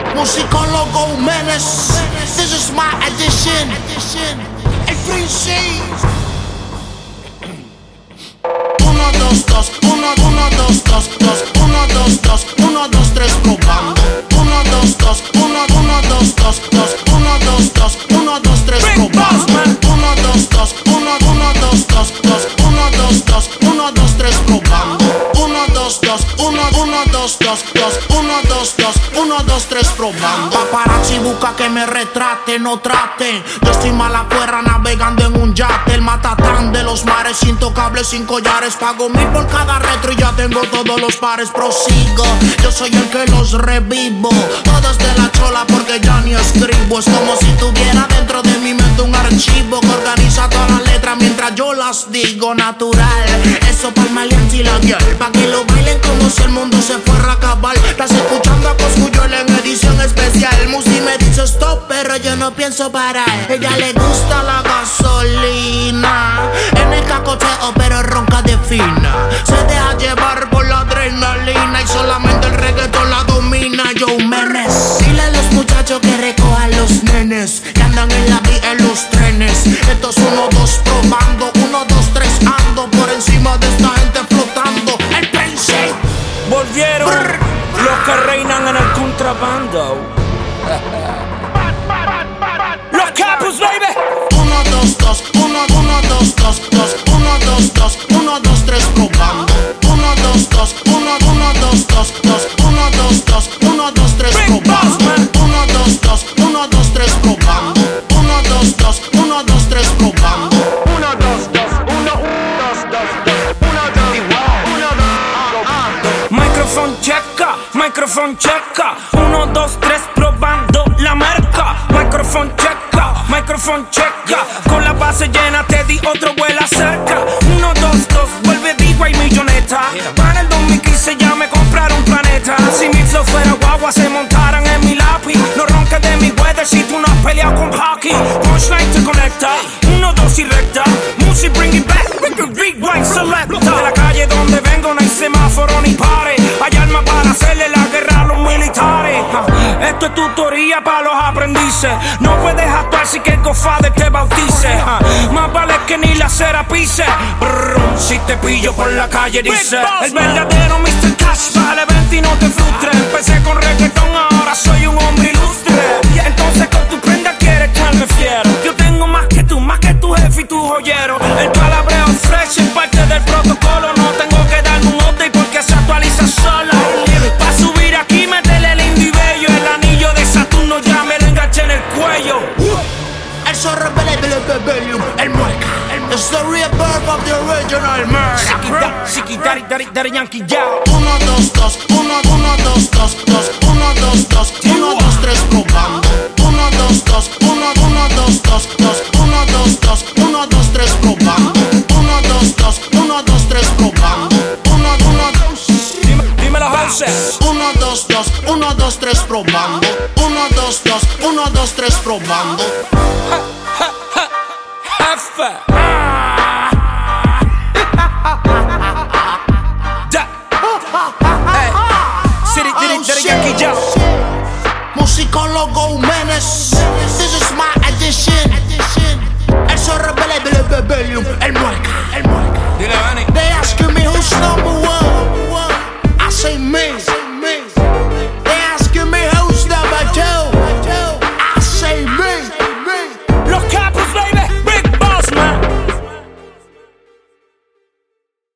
Musicólogo Menace, this is my edition. El Prince. 1, 2, 2, 1, 1, 2, 2, 2, 1, 2, 2, 1, 2, 3, probando. 1, 2, 2, 1, 1, 2, 2, 2, 1, 2, 2, 1, 2, 3, probando. 1, 2, 2, 1, 1, 2, 2, 2, 1, 2, 2, 1, 2, 3, probando. 1, 2, 2, 1, 1, 2, 2, 2, 1, 2, 2, 1, 2, 3, probando. Paparazzi busca que me retrate, no traten. Yo estoy mal afuera navegando en un yate. El matatán de los mares, intocable, sin collares. Pago 1000 por cada retro y ya tengo todos los pares. Prosigo, yo soy el que los revivo. Todos de la chola porque ya ni escribo. Es como si tuviera dentro de mi mente un archivo que organiza todas las letras mientras yo las digo. Natural, eso para el maleante y la guial, pa' que lo bailen como si el mundo se fuera a acabar. Estás escuchando a Coscuyuela en edición especial. Musi me dice stop, pero yo no pienso parar. Ella le gusta la gasolina en el cacoteo, pero ronca de fina. Se deja llevar por la adrenalina y solamente el reggaetón la domina. Yo Menes, dile a los muchachos que recojan los nenes que andan en la vía en los trenes. Estos 1, 2 probando, 1, 2, 3 ando por encima de esta gente flotando. El Prince. Volvieron los que reinan en el contrabando. Los capos, baby. 1, 2, 2, 1, 1, 2, 2, 2, 1, 2, 2, 1, 2, 3 probando. 1, 2, 2, 1, 1, 2, 2, 2, 1, 2, 2, 1, 2, 3 probando. 1, 2, 2, 1, 2, 3 probando. 1, 2, 2, 1, 2, 3 probando. 1, 2, 2, 1, 2, 2, 2, 1, 2, 1, 2. Microphone checa. 1, 2, 3 probando la marca. Microphone checa. Con la base llena te di otro vuela cerca. 1, 2, 2, vuelve digo y milloneta. Para el 2015 ya me compraron un planeta. Si mi flow fuera guagua se montaran en mi lápiz. No ronques de mi weather si tú no has peleado con hockey. Punchline te conecta. 1, 2 y recta. Music bring it back. Rewind selecta. De la calle donde vengo no hay semáforo ni pare. Hay armas para hacerle la guerra a los militares. Esto es tutoría para los aprendices. No puedes actuar si que el cofade te bautice. Más vale que ni la cera pise. Si te pillo por la calle dice el verdadero Mr. Cash vale 20 y no te frustres. Empecé con reggaetón, ahora soy un hombre ilustre. Entonces con tu prenda quieres echarme fiero. Yo tengo más que tu jefe y tu joyero. El palabreo fresh es parte del protocolo. No tengo que darme un update porque se actualiza sola. Pa' subir aquí métele el indio y bello. El anillo de Saturno ya me lo enganché en el cuello. El zorro el mueca. It's the rebirth of the original murder. Siki Daddy Yankee Yao. 1, 2, 2, 1, 1, 2, 2, 2, 1, 2, 2, 1, 2, 3 probando. 1, 2, 2, 1, 1, 2, 2, 2, 1, 2, 2, 1, 2, 3 probando. 1, 2, 2, 1, 2, 3 probando. 1, 1, 2. Dímelo, Jose. 1, 2, 2, 1, 2, 3 probando. 1, 2, 2, 1, 2, 3 probando. Jefe. Daddy Yankee Yao. Musicólogo Menace, this is my edition. El zorro el mueca. Dile, Vani. They asking me who's number 1.